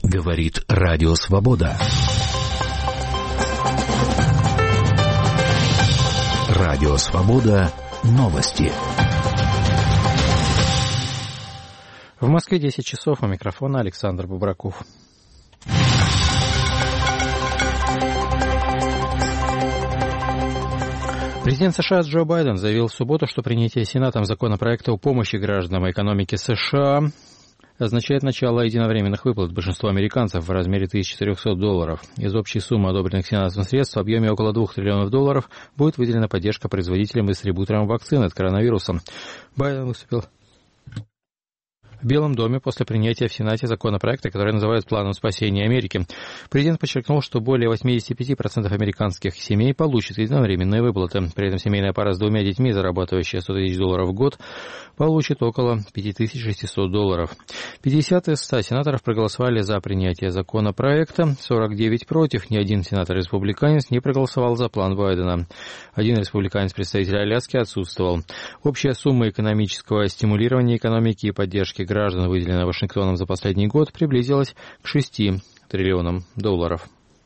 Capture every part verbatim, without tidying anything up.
Говорит Радио Свобода. Радио Свобода. Новости. В Москве десять часов, у микрофона Александр Бубраков. Президент США Джо Байден заявил в субботу, что принятие Сенатом законопроекта о помощи гражданам и экономике США означает начало единовременных выплат большинству американцев в размере тысяча четыреста долларов. Из общей суммы одобренных Сенатом средств в объеме около двух триллионов долларов будет выделена поддержка производителям и дистрибьюторам вакцин от коронавируса. Байден выступил в Белом доме после принятия в Сенате законопроекта, который называют «Планом спасения Америки». Президент подчеркнул, что более восемьдесят пять процентов американских семей получат единовременные выплаты. При этом семейная пара с двумя детьми, зарабатывающая сто тысяч долларов в год, получит около пять тысяч шестьсот долларов. пятьдесят из ста сенаторов проголосовали за принятие законопроекта, сорок девять против. Ни один сенатор-республиканец не проголосовал за план Байдена. Один республиканец-представитель Аляски отсутствовал. Общая сумма экономического стимулирования экономики и поддержки граждан, выделенная Вашингтоном за последний год, приблизилась к шести триллионам долларов.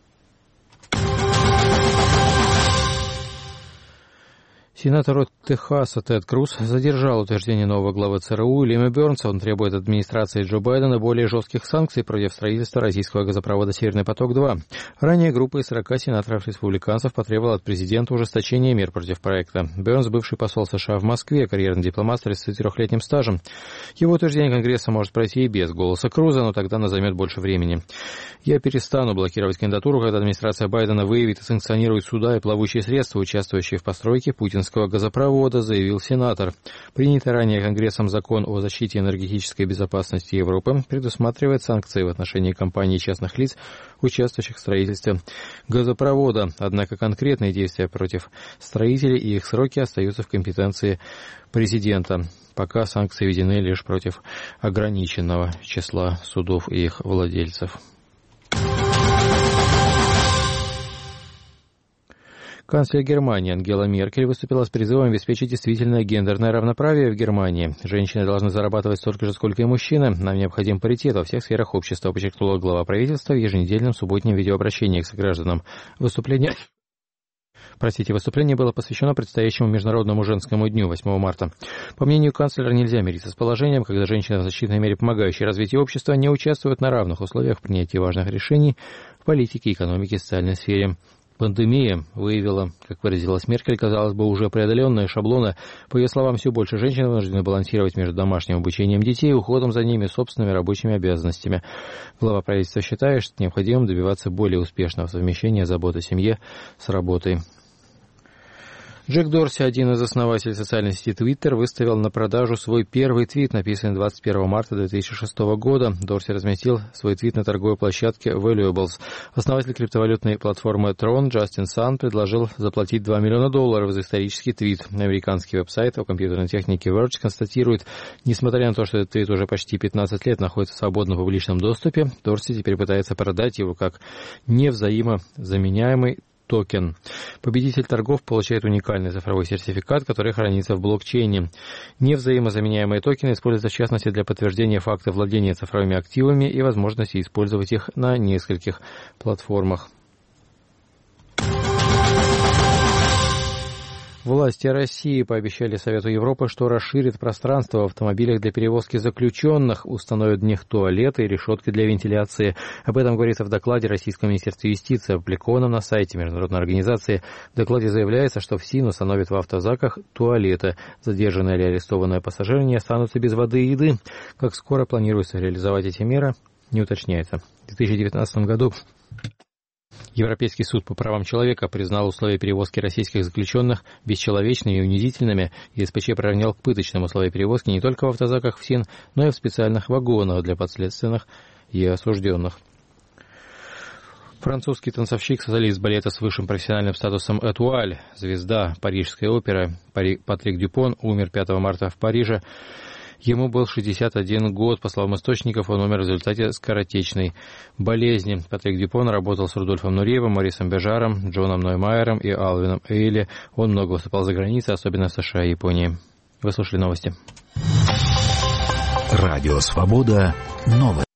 Сенатор от Техаса Тед Круз задержал утверждение нового главы ЦРУ Лима Бернса. Он требует от администрации Джо Байдена более жестких санкций против строительства российского газопровода «Северный поток-два». Ранее группа из сорока сенаторов-республиканцев потребовала от президента ужесточения мер против проекта. Бернс, бывший посол США в Москве, карьерный дипломат с тридцатитрёхлетним стажем. Его утверждение Конгресса может пройти и без голоса Круза, но тогда оно займет больше времени. «Я перестану блокировать кандидатуру, когда администрация Байдена выявит и санкционирует суда и плавучие средства, участвующие в постройке путинского газопровода», заявил сенатор. Принятый ранее Конгрессом закон о защите энергетической безопасности Европы предусматривает санкции в отношении компаний и частных лиц, участвующих в строительстве газопровода. Однако конкретные действия против строителей и их сроки остаются в компетенции президента. Пока санкции введены лишь против ограниченного числа судов и их владельцев. Канцлер Германии Ангела Меркель выступила с призывом обеспечить действительное гендерное равноправие в Германии. Женщины должны зарабатывать столько же, сколько и мужчины. Нам необходим паритет во всех сферах общества, подчеркнула глава правительства в еженедельном субботнем видеообращении к согражданам. Выступление... Простите, выступление было посвящено предстоящему Международному женскому дню восьмого марта. По мнению канцлера, нельзя мириться с положением, когда женщины в значительной мере помогающие развитию общества не участвуют на равных условиях в принятии важных решений в политике, экономике и социальной сфере. Пандемия выявила, как выразилась Меркель, казалось бы, уже преодоленные шаблоны. По ее словам, все больше женщин вынуждены балансировать между домашним обучением детей и уходом за ними собственными рабочими обязанностями. Глава правительства считает, что необходимо добиваться более успешного совмещения заботы о семье с работой. Джек Дорси, один из основателей социальной сети Twitter, выставил на продажу свой первый твит, написанный двадцать первого марта две тысячи шестого года. Дорси разместил свой твит на торговой площадке Valuables. Основатель криптовалютной платформы Tron Джастин Сан предложил заплатить два миллиона долларов за исторический твит. Американский веб-сайт о компьютерной технике Verge констатирует, несмотря на то, что этот твит уже почти пятнадцать лет находится свободно в публичном доступе, Дорси теперь пытается продать его как невзаимозаменяемый токен. Победитель торгов получает уникальный цифровой сертификат, который хранится в блокчейне. Невзаимозаменяемые токены используются в частности для подтверждения факта владения цифровыми активами и возможности использовать их на нескольких платформах. Власти России пообещали Совету Европы, что расширит пространство в автомобилях для перевозки заключенных, установят в них туалеты и решетки для вентиляции. Об этом говорится в докладе Российского Министерства юстиции, опубликованном на сайте международной организации. В докладе заявляется, что ФСИН установит в автозаках туалеты. Задержанные или арестованные пассажиры не останутся без воды и еды. Как скоро планируется реализовать эти меры, не уточняется. В две тысячи девятнадцатом году Европейский суд по правам человека признал условия перевозки российских заключенных бесчеловечными и унизительными, и СПЧ приравнял к пыточным условия перевозки не только в автозаках ФСИН, но и в специальных вагонах для подследственных и осужденных. Французский танцовщик, солист балета с высшим профессиональным статусом «Этуаль», звезда Парижской оперы Патрик Дюпон, умер пятого марта в Париже. Ему был шестьдесят один год. По словам источников, он умер в результате скоротечной болезни. Патрик Дюпон работал с Рудольфом Нуриевым, Морисом Бежаром, Джоном Ноймайером и Алвином Эйли. Он много выступал за границей, особенно в США и Японии. Вы слушали новости. Радио Свобода. Новости.